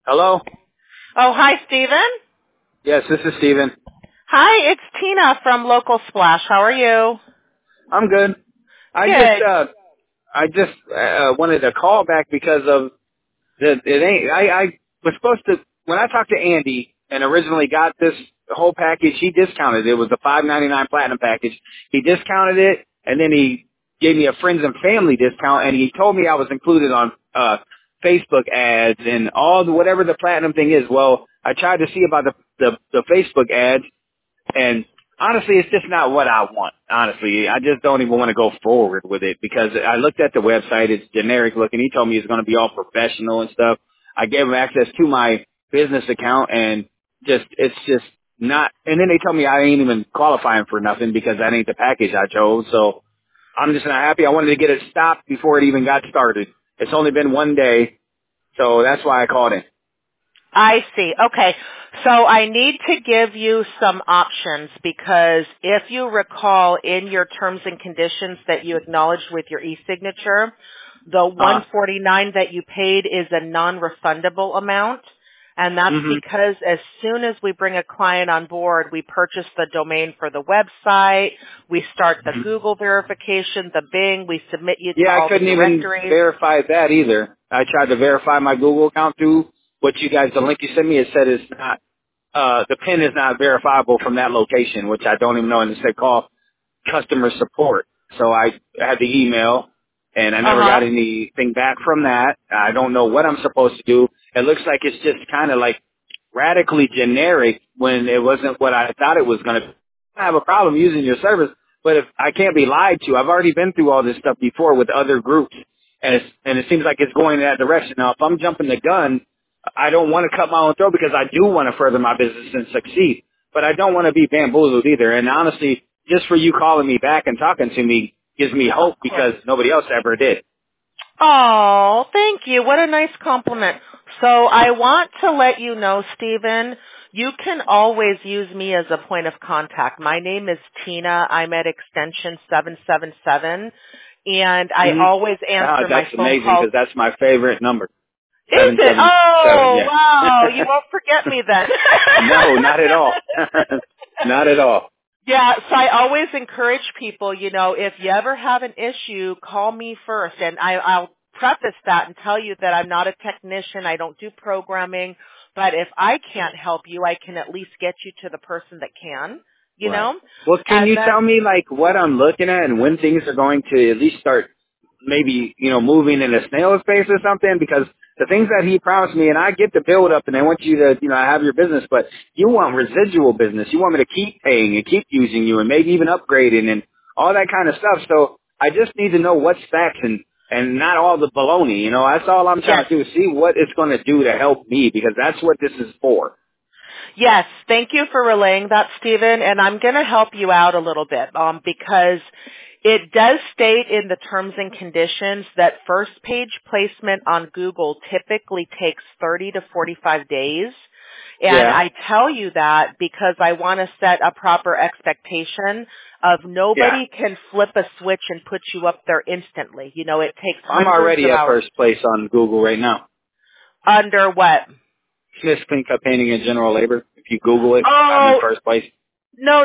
Hello? Oh, hi, Stephen. Yes, this is Steven. Hi, it's Tina from Local Splash. How are you? I'm good. I Good. just wanted to call back because of I was supposed to, when I talked to Andy and originally got this whole package, he discounted it. It was the $5.99 platinum package. He discounted it, and then he gave me a friends and family discount, and he told me I was included on Facebook ads and all the whatever the platinum thing is. Well, I tried to see about the Facebook ads, and honestly, it's just not what I want. Honestly, I just don't even want to go forward with it because I looked at the website. It's generic looking. He told me it's going to be all professional and stuff. I gave him access to my business account, and it's just not. And then they told me I ain't even qualifying for nothing because that ain't the package I chose. So I'm just not happy. I wanted to get it stopped before it even got started. It's only been one day, so that's why I called in. I see. Okay. So I need to give you some options because if you recall in your terms and conditions that you acknowledged with your e-signature, the $149 that you paid is a non-refundable amount. And that's because as soon as we bring a client on board, we purchase the domain for the website, we start the Google verification, the Bing, we submit you to all I couldn't the even directories. verify that either. I tried to verify my Google account through what you guys, the link you sent me, it said it's not, the PIN is not verifiable from that location, which I don't even know, and it said call customer support. So I had the email, and I never got anything back from that. I don't know what I'm supposed to do. It looks like it's just kind of like radically generic when it wasn't what I thought it was going to be. I have a problem using your service, but if I can't be lied to, I've already been through all this stuff before with other groups, and it seems like it's going in that direction. Now, if I'm jumping the gun, I don't want to cut my own throat because I do want to further my business and succeed, but I don't want to be bamboozled either. And honestly, just for you calling me back and talking to me gives me hope because nobody else ever did. Oh, thank you. What a nice compliment. So I want to let you know, Stephen, you can always use me as a point of contact. My name is Tina. I'm at extension 777, and I always answer my That's phone amazing calls. because that's my favorite number. Is it? 777, Oh, yeah. wow. You won't forget me then. No, not at all. Not at all. Yeah, so I always encourage people, if you ever have an issue, call me first. And I'll preface that and tell you that I'm not a technician. I don't do programming. But if I can't help you, I can at least get you to the person that can, you know? Well, can And you then, tell me, like, what I'm looking at and when things are going to at least start maybe, moving in a snail's pace or something? Because the things that he promised me, and I get the build up and I want you to, have your business, but you want residual business. You want me to keep paying and keep using you and maybe even upgrading and all that kind of stuff. So I just need to know what's facts and not all the baloney. That's all I'm trying to do is see what it's going to do to help me because that's what this is for. yes, thank you for relaying that, Stephen. And I'm going to help you out a little bit because it does state in the terms and conditions that first page placement on Google typically takes 30 to 45 days. And I tell you that because I want to set a proper expectation of nobody can flip a switch and put you up there instantly. It takes I'm hundreds already of at hours. first place on Google right now. Under what? Smith's Clean Cut Painting and General Labor. If you Google it, I'm in Oh, first place. no.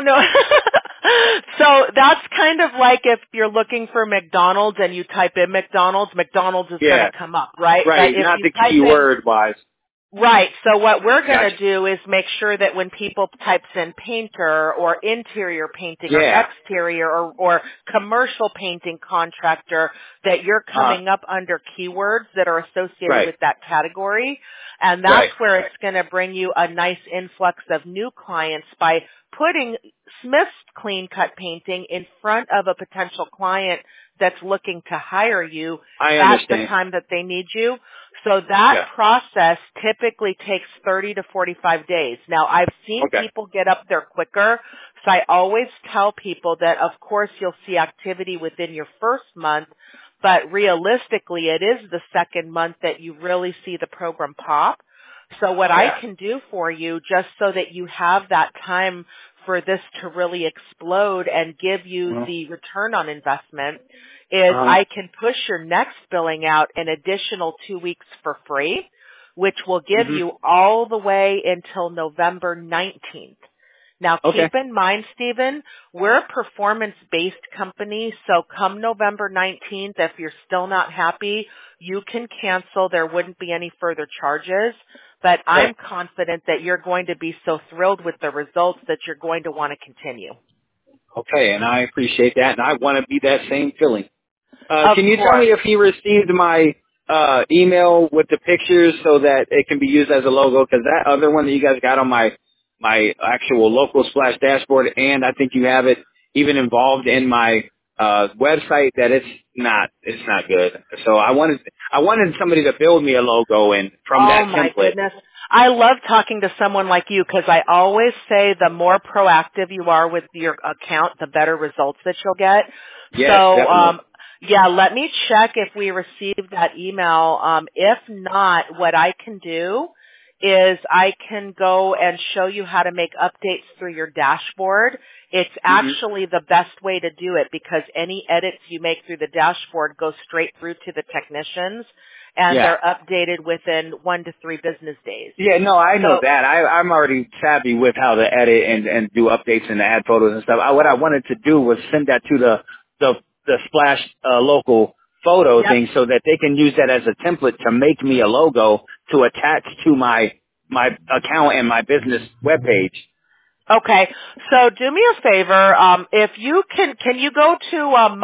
So that's kind of like if you're looking for McDonald's and you type in McDonald's is going to come up, right? Right, But if not you the type in keyword wise. right. So what we're going Gotcha. to do is make sure that when people types in painter or interior painting or exterior or commercial painting contractor, that you're coming up under keywords that are associated with that category. And that's where it's going to bring you a nice influx of new clients by putting Smith's Clean Cut Painting in front of a potential client that's looking to hire you at the time that they need you. So that process typically takes 30 to 45 days. Now, I've seen people get up there quicker, so I always tell people that, of course, you'll see activity within your first month, but realistically, it is the second month that you really see the program pop. So what I can do for you, just so that you have that time for this to really explode and give you the return on investment, is I can push your next billing out an additional 2 weeks for free. which will give you all the way until November 19th. Now, keep in mind, Stephen, we're a performance-based company, so come November 19th, if you're still not happy, you can cancel. There wouldn't be any further charges, but I'm confident that you're going to be so thrilled with the results that you're going to want to continue. Okay, and I appreciate that, and I want to be that same feeling. Can you tell me if he received my email with the pictures so that it can be used as a logo? Because that other one that you guys got on my actual local Splash dashboard, and I think you have it even involved in my website, that it's not good. So I wanted somebody to build me a logo and from that template. Oh my goodness. I love talking to someone like you because I always say the more proactive you are with your account, the better results that you'll get. Yes, definitely. Yeah, let me check if we received that email. If not, what I can do is I can go and show you how to make updates through your dashboard. It's actually the best way to do it because any edits you make through the dashboard go straight through to the technicians, and they're updated within 1 to 3 business days. Yeah, no, I know that. I'm already savvy with how to edit and do updates and add photos and stuff. What I wanted to do was send that to the Splash local photo thing so that they can use that as a template to make me a logo to attach to my account and my business webpage. Okay, so do me a favor. If you can you go to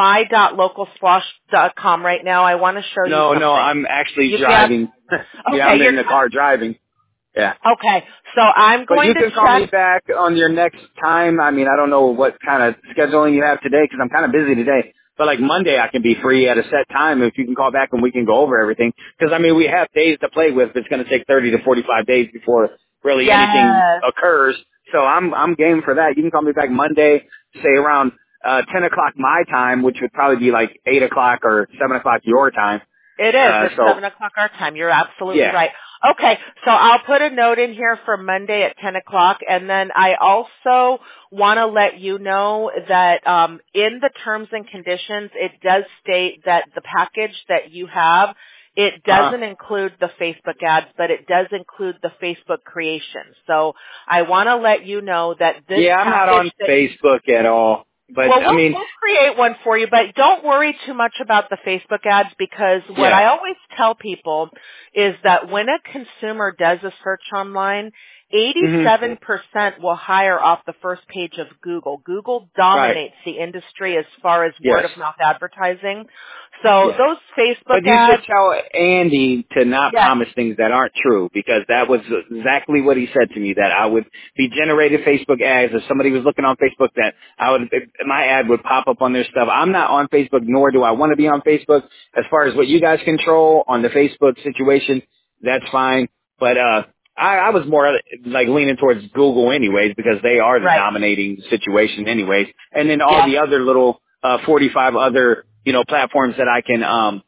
my.localsplash.com right now? I want to show you something. No, I'm actually driving. I'm in the car driving. Yeah. Okay, so I'm going to But you can call me back on your next time. I mean, I don't know what kind of scheduling you have today because I'm kind of busy today. But like Monday, I can be free at a set time if you can call back and we can go over everything. Because, I mean, we have days to play with. It's going to take 30 to 45 days before really anything occurs. So I'm game for that. You can call me back Monday, say around 10 o'clock my time, which would probably be like 8 o'clock or 7 o'clock your time. It is. It's 7 o'clock our time. You're absolutely right. Okay, so I'll put a note in here for Monday at 10 o'clock, and then I also want to let you know that in the terms and conditions, it does state that the package that you have, it doesn't include the Facebook ads, but it does include the Facebook creation. So I want to let you know that this I'm not on Facebook at all. But, we'll create one for you, but don't worry too much about the Facebook ads because what I always tell people is that when a consumer does a search online, 87% will hire off the first page of Google. Google dominates the industry as far as word-of-mouth advertising. So those Facebook ads... But you should tell Andy to not promise things that aren't true because that was exactly what he said to me, that I would be generated Facebook ads. If somebody was looking on Facebook, that my ad would pop up on their stuff. I'm not on Facebook, nor do I want to be on Facebook. As far as what you guys control on the Facebook situation, that's fine. But I was more like leaning towards Google anyways because they are the dominating situation anyways. And then all the other little 45 other, platforms that I can,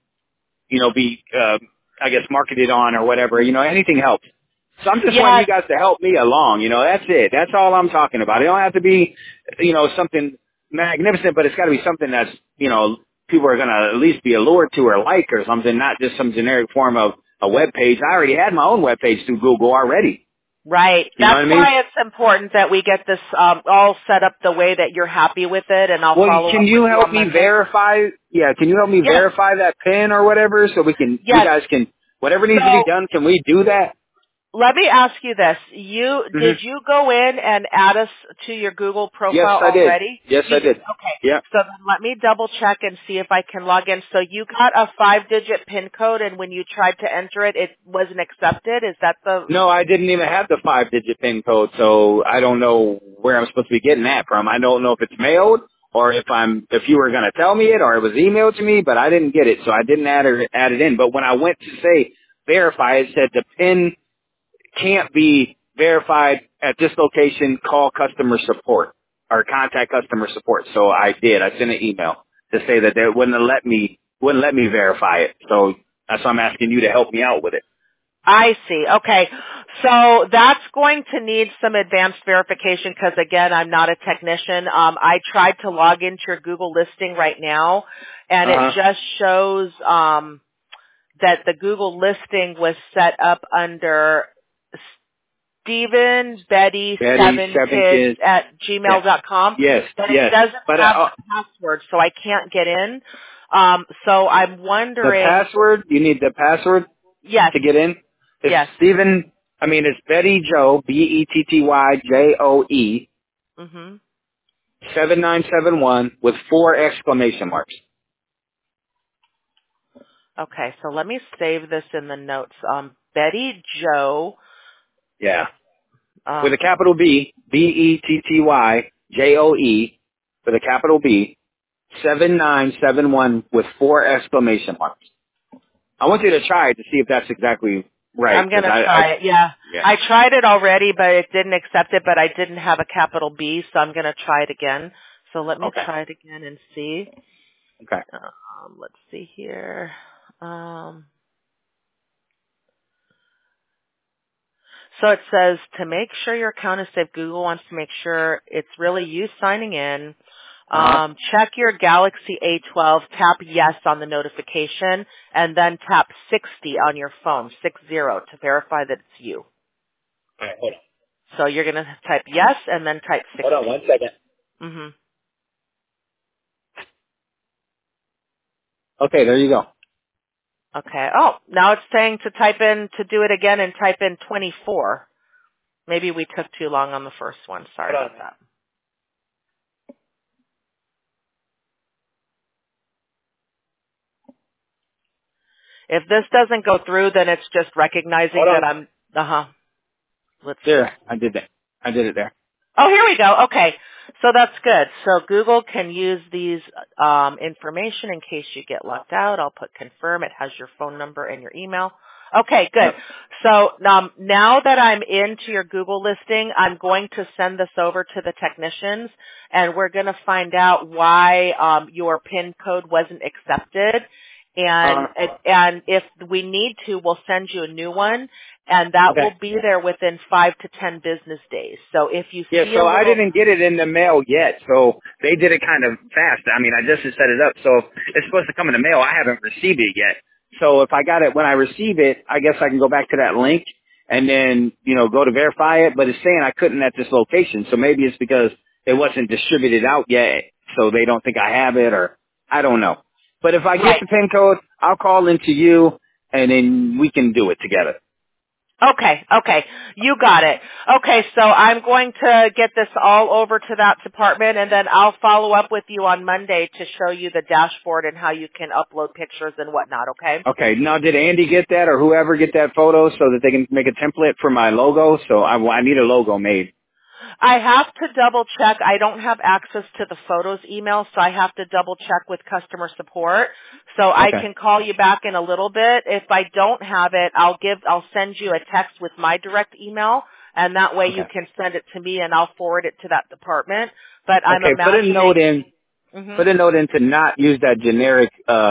be, I guess, marketed on or whatever. Anything helps. So I'm just wanting you guys to help me along. That's it. That's all I'm talking about. It don't have to be, something magnificent, but it's got to be something that's, people are going to at least be allured to or like or something, not just some generic form of a web page. I already had my own web page through Google already. Right. That's why it's important that we get this all set up the way that you're happy with it, and I'll follow up. Can you help me verify? Yeah, can you help me verify that PIN or whatever so we can, you guys can, whatever needs to be done, can we do that? Let me ask you this. Did you go in and add us to your Google profile already? Yes, I did. Okay. Yeah. So then let me double check and see if I can log in. So you got a 5-digit PIN code, and when you tried to enter it, it wasn't accepted? Is that the... No, I didn't even have the 5-digit PIN code, so I don't know where I'm supposed to be getting that from. I don't know if it's mailed or if you were going to tell me it or it was emailed to me, but I didn't get it, so I didn't add it in. But when I went to say verify, it said the PIN can't be verified at this location, call customer support or contact customer support. So I did. I sent an email to say that they wouldn't let me verify it. So that's why I'm asking you to help me out with it. I see. Okay. So that's going to need some advanced verification because, again, I'm not a technician. I tried to log into your Google listing right now, and it just shows that the Google listing was set up under Stephen Betty seven kids at gmail.com. Yes, but it doesn't have a password, so I can't get in. So I'm wondering. The password? You need the password? Yes. To get in? It's Stephen. It's Betty Joe, BettyJoe, 7971 with 4 exclamation marks. Okay, so let me save this in the notes. Betty Joe. Yeah. With a capital B, BettyJoe, with a capital B, 7971 with 4 exclamation marks. I want you to try it to see if that's exactly right. I'm going to try it, yeah. I tried it already, but it didn't accept it, but I didn't have a capital B, so I'm going to try it again. So let me try it again and see. Okay. Let's see here. So it says, to make sure your account is safe, Google wants to make sure it's really you signing in. Check your Galaxy A12, tap yes on the notification, and then tap 60 on your phone, 60, to verify that it's you. All right, hold on. So you're going to type yes and then type 60. Hold on 1 second. Okay, there you go. Okay. Oh, now it's saying to do it again and type in 24. Maybe we took too long on the first one. Sorry about that. If this doesn't go through, then it's just recognizing that I'm, Let's see. There, I did that. I did it there. Oh, here we go. Okay. So that's good. So Google can use these information in case you get locked out. I'll put confirm. It has your phone number and your email. Okay, good. Yep. So now that I'm into your Google listing, I'm going to send this over to the technicians, and we're going to find out why your PIN code wasn't accepted. And if we need to, we'll send you a new one, and that will be there within 5 to 10 business days. So if you so I didn't get it in the mail yet, so they did it kind of fast. I just set it up, so it's supposed to come in the mail. I haven't received it yet. So if I got it when I receive it, I guess I can go back to that link and then, go to verify it, but it's saying I couldn't at this location, so maybe it's because it wasn't distributed out yet, so they don't think I have it, or I don't know. But if I get the PIN code, I'll call into you, and then we can do it together. Okay. You got it. Okay, so I'm going to get this all over to that department, and then I'll follow up with you on Monday to show you the dashboard and how you can upload pictures and whatnot, okay? Okay. Now, did Andy get that or whoever get that photo so that they can make a template for my logo? So I need a logo made. I have to double check. I don't have access to the photos email, so I have to double check with customer support. So I can call you back in a little bit. If I don't have it, I'll send you a text with my direct email, and that way you can send it to me and I'll forward it to that department. But I'm imagining put a note in to not use that generic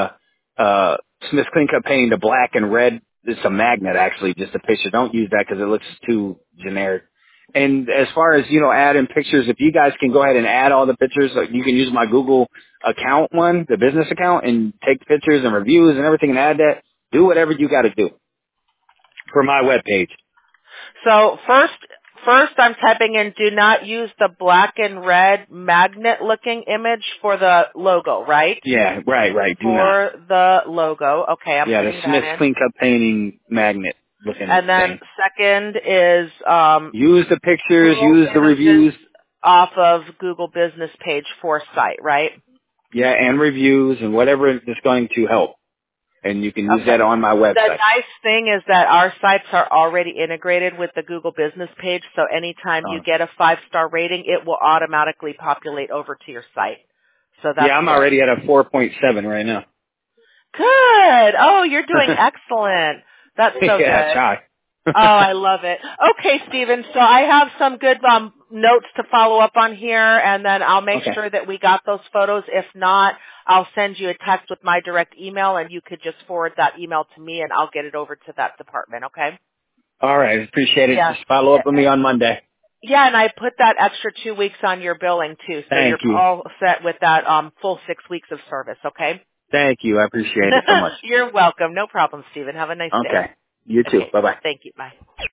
Smith Clean-Cut painting, the black and red. It's a magnet actually, just a picture. Don't use that because it looks too generic. And as far as, adding pictures, if you guys can go ahead and add all the pictures, you can use my Google account one, the business account, and take pictures and reviews and everything and add that. Do whatever you got to do for my webpage. So first I'm typing in, do not use the black and red magnet-looking image for the logo, right? Yeah, right. Do for not. The logo. Okay, I'm putting the Smith Clean-Cut painting magnet. And then second is use the pictures, use the reviews off of Google Business Page for site, right? Yeah, and reviews and whatever is going to help. And you can use that on my website. The nice thing is that our sites are already integrated with the Google Business Page, so anytime you get a 5-star rating, it will automatically populate over to your site. So that's I'm already at a 4.7 right now. Good. Oh, you're doing excellent. That's so good. Try. Oh, I love it. Okay, Stephen, so I have some good notes to follow up on here, and then I'll make sure that we got those photos. If not, I'll send you a text with my direct email, and you could just forward that email to me, and I'll get it over to that department, okay? All right. Appreciate it. Just follow up with me on Monday. Yeah, and I put that extra 2 weeks on your billing, too, so you're all set with that full 6 weeks of service, okay? Thank you. I appreciate it so much. You're welcome. No problem, Stephen. Have a nice day. Okay. You too. Okay. Bye-bye. Thank you. Bye.